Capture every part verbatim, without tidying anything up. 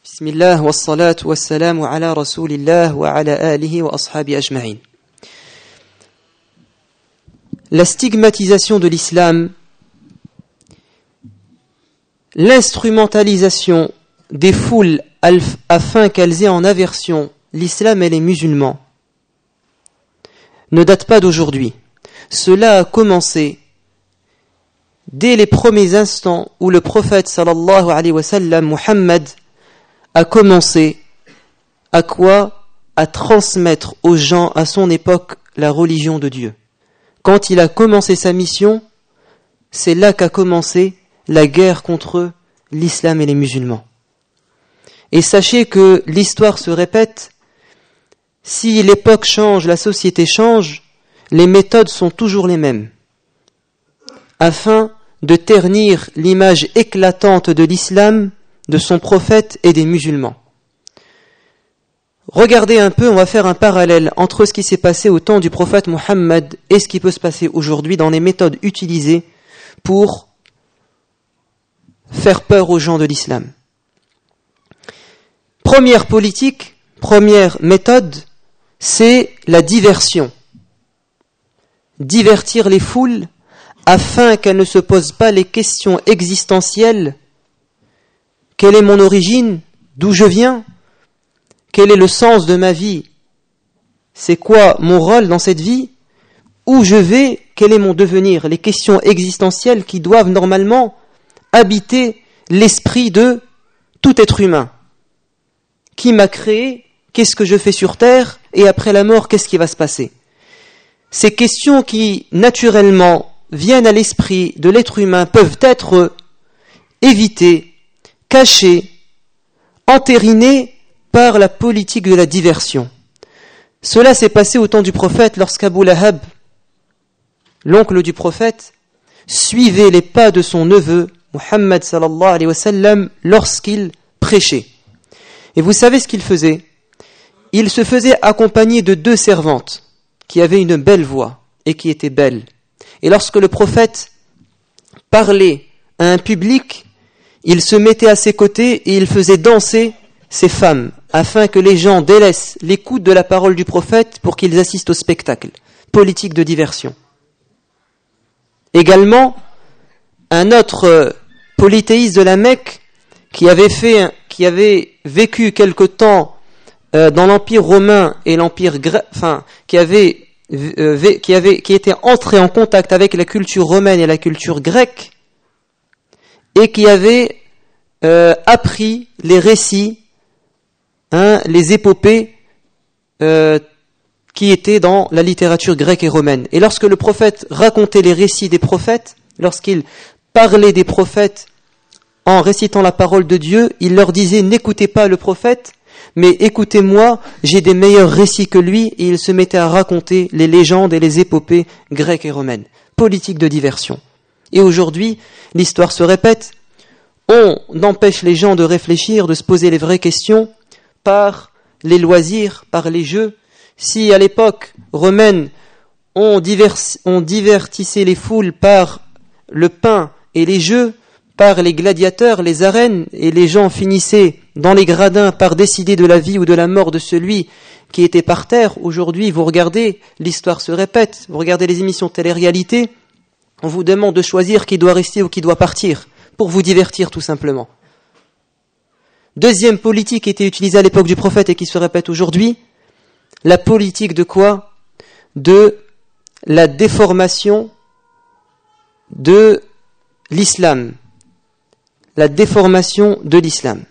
بسم الله والصلاة والسلام على رسول الله وعلى آله وأصحابه أجمعين. La stigmatisation de l'islam, l'instrumentalisation des foules afin qu'elles aient en aversion l'islam et les musulmans ne date pas d'aujourd'hui. Cela a commencé dès les premiers instants où le prophète sallallahu alayhi wa sallam, Muhammad, a commencé à quoi? À transmettre aux gens à son époque la religion de Dieu. Quand il a commencé sa mission, c'est là qu'a commencé la guerre contre l'islam et les musulmans. Et sachez que l'histoire se répète, si l'époque change, la société change, les méthodes sont toujours les mêmes, afin de ternir l'image éclatante de l'islam, de son prophète et des musulmans. Regardez un peu, on va faire un parallèle entre ce qui s'est passé au temps du prophète Muhammad et ce qui peut se passer aujourd'hui dans les méthodes utilisées pour faire peur aux gens de l'islam. Première politique, première méthode, c'est la diversion. Divertir les foules afin qu'elles ne se posent pas les questions existentielles. Quelle est mon origine? D'où je viens? Quel est le sens de ma vie? C'est quoi mon rôle dans cette vie? Où je vais? Quel est mon devenir? Les questions existentielles qui doivent normalement habiter l'esprit de tout être humain. Qui m'a créé? Qu'est-ce que je fais sur terre? Et après la mort, qu'est-ce qui va se passer? Ces questions qui, naturellement, viennent à l'esprit de l'être humain peuvent être évitées, cachées, entérinées par la politique de la diversion. Cela s'est passé au temps du prophète lorsqu'Abu Lahab, l'oncle du prophète, suivait les pas de son neveu, Muhammad sallallahu alayhi wa sallam, lorsqu'il prêchait. Et vous savez ce qu'il faisait? Il se faisait accompagner de deux servantes qui avaient une belle voix et qui étaient belles. Et lorsque le prophète parlait à un public, il se mettait à ses côtés et il faisait danser ces femmes, afin que les gens délaissent l'écoute de la parole du prophète pour qu'ils assistent au spectacle. Politique de diversion. Également, un autre polythéiste de la Mecque qui avait fait, qui avait vécu quelque temps euh, dans l'Empire romain et l'Empire grec, enfin, qui avait, euh, qui avait, qui était entré en contact avec la culture romaine et la culture grecque, et qui avait euh, appris les récits, hein, les épopées euh, qui étaient dans la littérature grecque et romaine. Et lorsque le prophète racontait les récits des prophètes, lorsqu'il parlait des prophètes en récitant la parole de Dieu, il leur disait « N'écoutez pas le prophète, mais écoutez-moi, j'ai des meilleurs récits que lui » et il se mettait à raconter les légendes et les épopées grecques et romaines. Politique de diversion. Et aujourd'hui, l'histoire se répète, on empêche les gens de réfléchir, de se poser les vraies questions par les loisirs, par les jeux. Si à l'époque romaine, on, divers, on divertissait les foules par le pain et les jeux, par les gladiateurs, les arènes, et les gens finissaient dans les gradins par décider de la vie ou de la mort de celui qui était par terre, aujourd'hui, vous regardez, l'histoire se répète, vous regardez les émissions de télé-réalité, on vous demande de choisir qui doit rester ou qui doit partir, pour vous divertir tout simplement. Deuxième politique qui était utilisée à l'époque du prophète et qui se répète aujourd'hui, la politique de quoi? De la déformation de l'islam. La déformation de l'islam.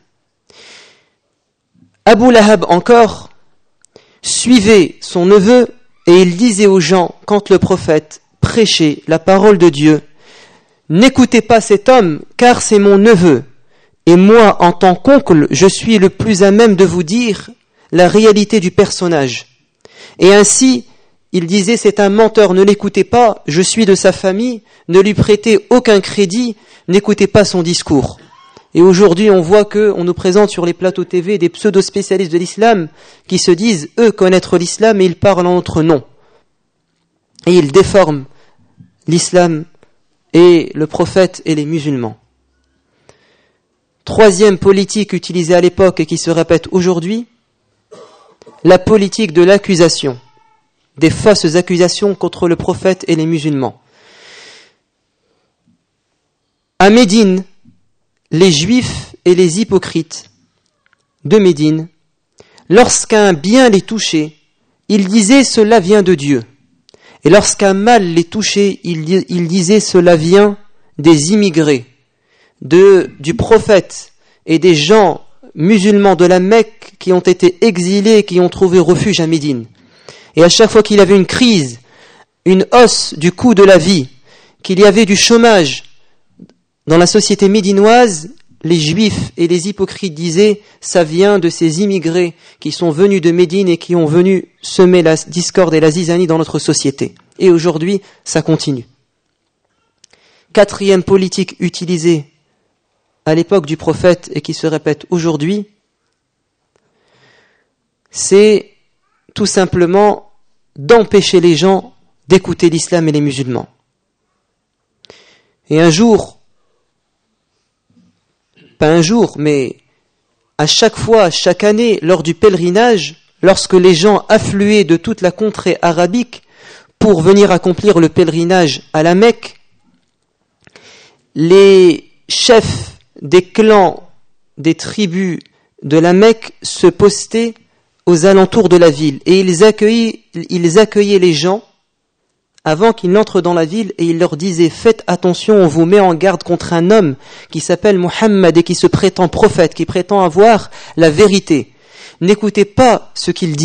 Abu Lahab encore suivait son neveu et il disait aux gens, quand le prophète prêchait la parole de Dieu, « N'écoutez pas cet homme, car c'est mon neveu. Et moi, en tant qu'oncle, je suis le plus à même de vous dire la réalité du personnage. » Et ainsi, il disait, c'est un menteur, ne l'écoutez pas, je suis de sa famille, ne lui prêtez aucun crédit, n'écoutez pas son discours. Et aujourd'hui, on voit qu'on nous présente sur les plateaux T V des pseudo-spécialistes de l'islam qui se disent, eux, connaître l'islam et ils parlent en notre nom. Et ils déforment l'islam et le prophète et les musulmans. Troisième politique utilisée à l'époque et qui se répète aujourd'hui, la politique de l'accusation, des fausses accusations contre le prophète et les musulmans. À Médine, les juifs et les hypocrites de Médine, lorsqu'un bien les touchait, ils disaient cela vient de Dieu. Et lorsqu'un mal les touchait, ils, ils disaient cela vient des immigrés, de, du prophète et des gens musulmans de la Mecque qui ont été exilés et qui ont trouvé refuge à Médine. Et à chaque fois qu'il y avait une crise, une hausse du coût de la vie, qu'il y avait du chômage dans la société médinoise, les juifs et les hypocrites disaient ça vient de ces immigrés qui sont venus de Médine et qui ont venu semer la discorde et la zizanie dans notre société. Et aujourd'hui, ça continue. Quatrième politique utilisée à l'époque du prophète et qui se répète aujourd'hui, c'est tout simplement d'empêcher les gens d'écouter l'islam et les musulmans. Et un jour, pas un jour, mais à chaque fois, chaque année, lors du pèlerinage, lorsque les gens affluaient de toute la contrée arabique pour venir accomplir le pèlerinage à la Mecque, les chefs des clans, des tribus de la Mecque se postaient aux alentours de la ville et ils accueillaient, ils accueillaient les gens avant qu'ils n'entrent dans la ville et ils leur disaient « Faites attention, on vous met en garde contre un homme qui s'appelle Muhammad et qui se prétend prophète, qui prétend avoir la vérité. N'écoutez pas ce qu'il dit. »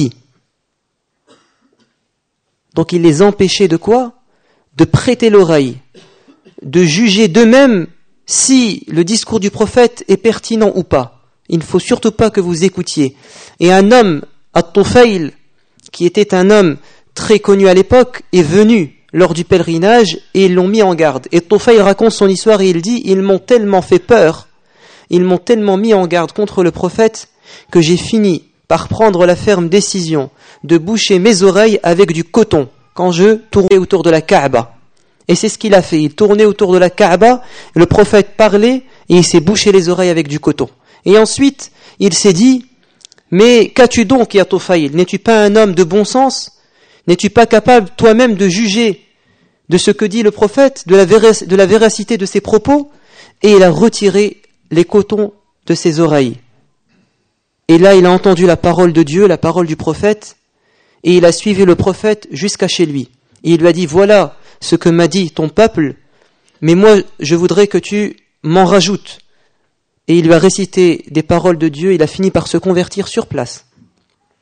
Donc il les empêchait de quoi ? De prêter l'oreille, de juger d'eux-mêmes si le discours du prophète est pertinent ou pas. Il ne faut surtout pas que vous écoutiez. Et un homme, At-Tufayl, qui était un homme très connu à l'époque, est venu lors du pèlerinage et ils l'ont mis en garde. Et Tufayl raconte son histoire et il dit « Ils m'ont tellement fait peur, ils m'ont tellement mis en garde contre le prophète que j'ai fini par prendre la ferme décision de boucher mes oreilles avec du coton quand je tournais autour de la Kaaba. » Et c'est ce qu'il a fait. Il tournait autour de la Kaaba, le prophète parlait et il s'est bouché les oreilles avec du coton. Et ensuite, il s'est dit « Mais qu'as-tu donc, ya Tufayl ? N'es-tu pas un homme de bon sens ? N'es-tu pas capable toi-même de juger de ce que dit le prophète, de la, vérac- de la véracité de ses propos ?» Et il a retiré les cotons de ses oreilles. Et là, il a entendu la parole de Dieu, la parole du prophète, et il a suivi le prophète jusqu'à chez lui. Et il lui a dit « Voilà ce que m'a dit ton peuple, mais moi, je voudrais que tu m'en rajoutes. » Et il lui a récité des paroles de Dieu, il a fini par se convertir sur place. Pourquoi ?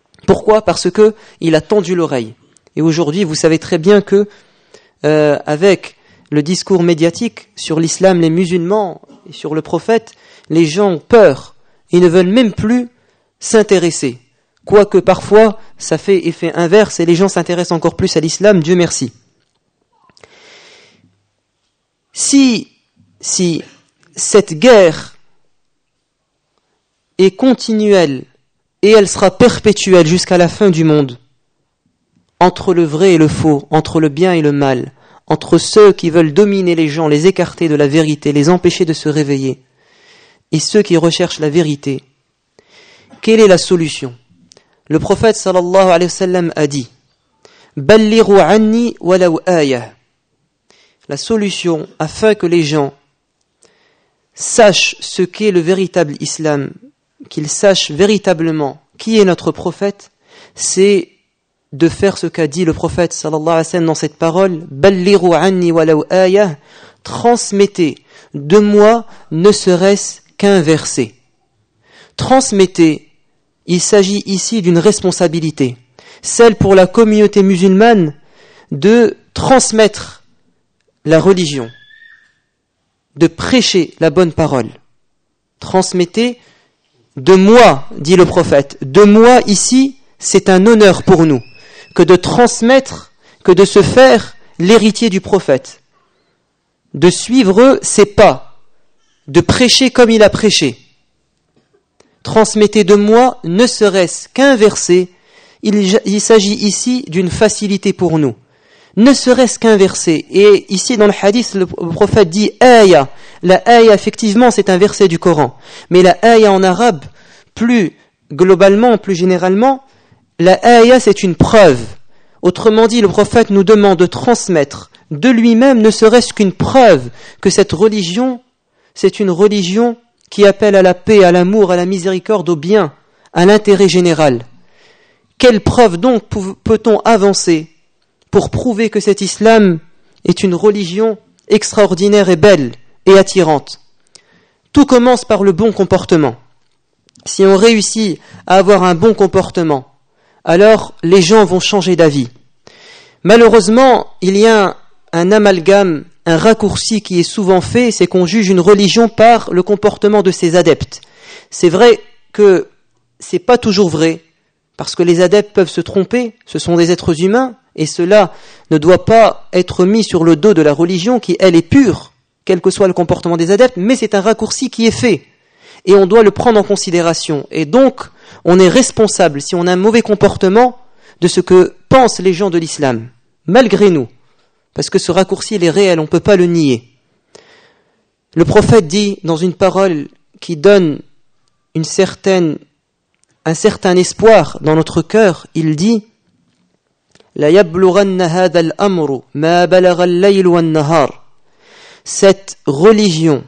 Parce que il a tendu l'oreille. Et aujourd'hui, vous savez très bien que, euh, avec le discours médiatique sur l'islam, les musulmans et sur le prophète, les gens ont peur. Ils ne veulent même plus s'intéresser. Quoique parfois, ça fait effet inverse et les gens s'intéressent encore plus à l'islam, Dieu merci. Si, si cette guerre est continuelle et elle sera perpétuelle jusqu'à la fin du monde, entre le vrai et le faux, entre le bien et le mal, entre ceux qui veulent dominer les gens, les écarter de la vérité, les empêcher de se réveiller, et ceux qui recherchent la vérité, quelle est la solution ? Le prophète sallallahu alayhi wa sallam a dit « Ballighu anni walaw ayah » La solution, afin que les gens sachent ce qu'est le véritable islam, qu'ils sachent véritablement qui est notre prophète, c'est de faire ce qu'a dit le prophète sallallahu alayhi wa sallam dans cette parole, Ballighu anni walaw ayah, transmettez de moi ne serait-ce qu'un verset. Transmettez, il s'agit ici d'une responsabilité, celle pour la communauté musulmane de transmettre la religion, de prêcher la bonne parole. Transmettez de moi, dit le prophète, de moi ici, c'est un honneur pour nous, que de transmettre, que de se faire l'héritier du prophète, de suivre ses pas, de prêcher comme il a prêché. Transmettez de moi, ne serait-ce qu'un verset, il, il s'agit ici d'une facilité pour nous. ne serait-ce qu'un verset. Et ici dans le hadith, le prophète dit aya. La aya, effectivement, c'est un verset du Coran. Mais la aya en arabe, plus globalement, plus généralement, la aya, c'est une preuve. Autrement dit, le prophète nous demande de transmettre de lui-même, ne serait-ce qu'une preuve que cette religion, c'est une religion qui appelle à la paix, à l'amour, à la miséricorde, au bien, à l'intérêt général. Quelle preuve donc peut-on avancer pour prouver que cet islam est une religion extraordinaire et belle et attirante? Tout commence par le bon comportement. Si on réussit à avoir un bon comportement, alors les gens vont changer d'avis. Malheureusement, il y a un, un amalgame, un raccourci qui est souvent fait, c'est qu'on juge une religion par le comportement de ses adeptes. C'est vrai que c'est pas toujours vrai, parce que les adeptes peuvent se tromper, ce sont des êtres humains, et cela ne doit pas être mis sur le dos de la religion qui, elle, est pure, quel que soit le comportement des adeptes, mais c'est un raccourci qui est fait, et on doit le prendre en considération. Et donc, on est responsable, si on a un mauvais comportement, de ce que pensent les gens de l'islam, malgré nous, parce que ce raccourci, il est réel, on ne peut pas le nier. Le prophète dit, dans une parole qui donne une certaine, un certain espoir dans notre cœur, il dit La yablughanna hadha al-amru ma balagha al-layl wan-nahar. Cette religion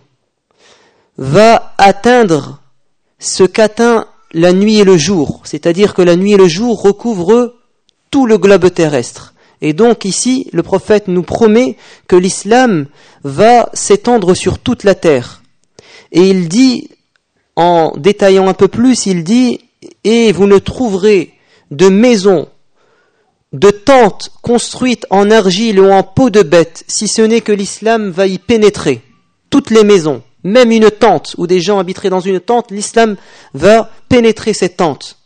va atteindre ce qu'atteint la nuit et le jour, c'est-à-dire que la nuit et le jour recouvrent tout le globe terrestre. Et donc ici, le prophète nous promet que l'islam va s'étendre sur toute la terre. Et il dit, en détaillant un peu plus, il dit « Et vous ne trouverez de maisons, de tentes construites en argile ou en peau de bête, si ce n'est que l'islam va y pénétrer. Toutes les maisons, même une tente où des gens habiteraient dans une tente, l'islam va pénétrer cette tente.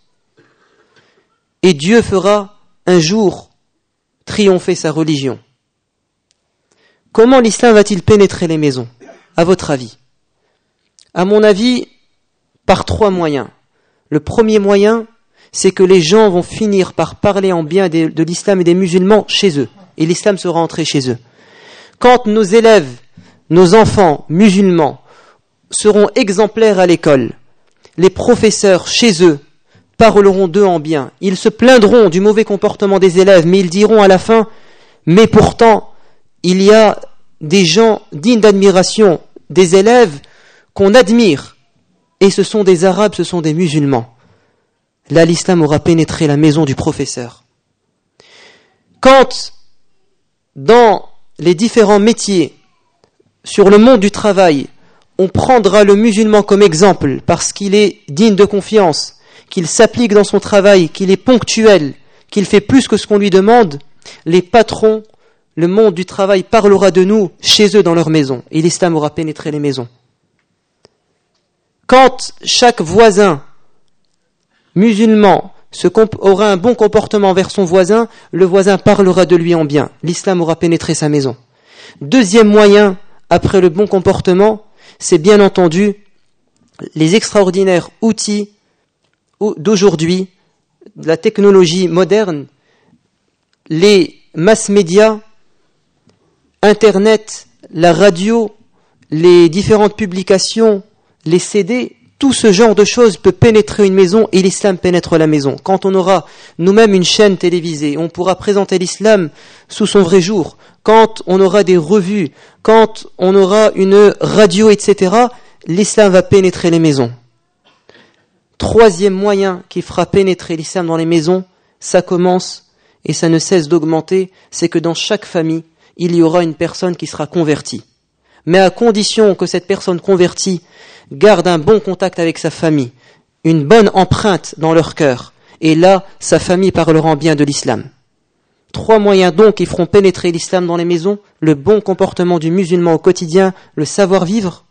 Et Dieu fera un jour triompher sa religion. » Comment l'islam va-t-il pénétrer les maisons, à votre avis? À mon avis, par trois moyens. Le premier moyen, c'est que les gens vont finir par parler en bien de, de l'islam et des musulmans chez eux. Et l'islam sera entré chez eux. Quand nos élèves, nos enfants musulmans seront exemplaires à l'école, les professeurs chez eux parleront d'eux en bien. Ils se plaindront du mauvais comportement des élèves, mais ils diront à la fin, mais pourtant, il y a des gens dignes d'admiration, des élèves qu'on admire, et ce sont des Arabes, ce sont des musulmans. Là, l'islam aura pénétré la maison du professeur. Quand, dans les différents métiers, sur le monde du travail, on prendra le musulman comme exemple parce qu'il est digne de confiance, qu'il s'applique dans son travail, qu'il est ponctuel, qu'il fait plus que ce qu'on lui demande, les patrons, le monde du travail parlera de nous chez eux dans leur maison, et l'islam aura pénétré les maisons. Quand chaque voisin musulman se comp- aura un bon comportement envers son voisin, le voisin parlera de lui en bien, l'islam aura pénétré sa maison. Deuxième moyen, après le bon comportement, c'est bien entendu les extraordinaires outils d'aujourd'hui, de la technologie moderne, les mass médias, Internet, la radio, les différentes publications, les C D, tout ce genre de choses peut pénétrer une maison et l'islam pénètre la maison. Quand on aura nous-mêmes une chaîne télévisée, on pourra présenter l'islam sous son vrai jour. Quand on aura des revues, quand on aura une radio, et cetera, l'islam va pénétrer les maisons. Troisième moyen qui fera pénétrer l'islam dans les maisons, ça commence et ça ne cesse d'augmenter, c'est que dans chaque famille, il y aura une personne qui sera convertie. Mais à condition que cette personne convertie garde un bon contact avec sa famille, une bonne empreinte dans leur cœur, et là, sa famille parlera en bien de l'islam. Trois moyens donc qui feront pénétrer l'islam dans les maisons: le bon comportement du musulman au quotidien, le savoir-vivre,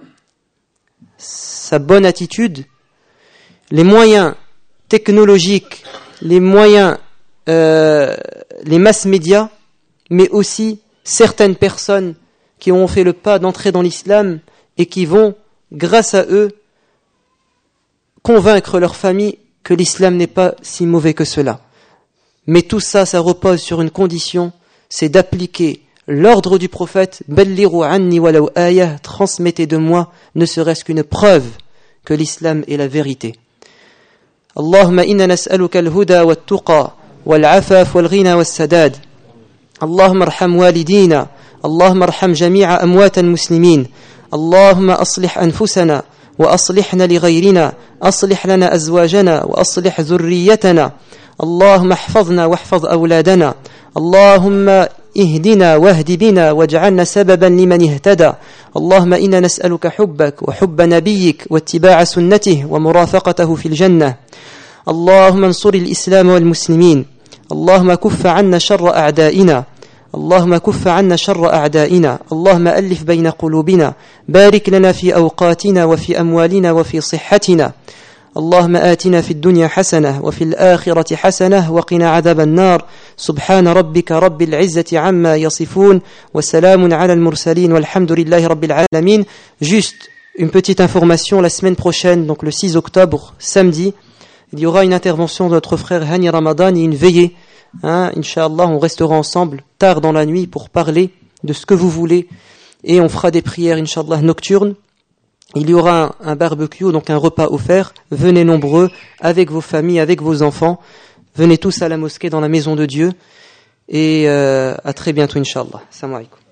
sa bonne attitude, les moyens technologiques, les moyens, euh, les mass médias, mais aussi certaines personnes qui ont fait le pas d'entrer dans l'islam et qui vont, grâce à eux, convaincre leur famille que l'islam n'est pas si mauvais que cela. Mais tout ça, ça repose sur une condition, c'est d'appliquer l'ordre du prophète, Ballighu anni walaw ayah, transmettez de moi ne serait-ce qu'une preuve que l'islam est la vérité. Allahumma inna nas'aluka al-huda wat-tuqa wal-'afaf wal-ghina was-sadad. Allahumma arham walidina, Allahumma arham jami'a amwat al-muslimin. Allahumma aslih anfusana wa aslihna li ghayrina, aslih lana azwajana wa aslih dhurriyyatana. Allahumma ihfazna wahfaz awladana. Allahumma اهدنا واهد بنا واجعلنا سببا لمن اهتدى. اللهم إنا نسألك حبك وحب نبيك واتباع سنته ومرافقته في الجنة. اللهم انصر الإسلام والمسلمين. اللهم كف عنا شر أعدائنا. اللهم كف عنا شر أعدائنا. اللهم ألف بين قلوبنا. بارك لنا في أوقاتنا وفي أموالنا وفي صحتنا. اللهم آتنا في الدنيا حسنة وفي الآخرة حسنة وقنا عذاب النار. سبحان ربك رب العزة عما يصفون وسلام على المرسلين والحمد لله رب العالمين. Juste une petite information, la semaine prochaine, donc le six octobre, samedi, il y aura une intervention de notre frère Hani Ramadan et une veillée. Hein, Inch'Allah, on restera ensemble tard dans la nuit pour parler de ce que vous voulez et on fera des prières, Inch'Allah, nocturnes. Il y aura un, un barbecue, donc un repas offert. Venez nombreux, avec vos familles, avec vos enfants. Venez tous à la mosquée dans la maison de Dieu. Et euh, à très bientôt, Inch'Allah. Assalamu alaikum.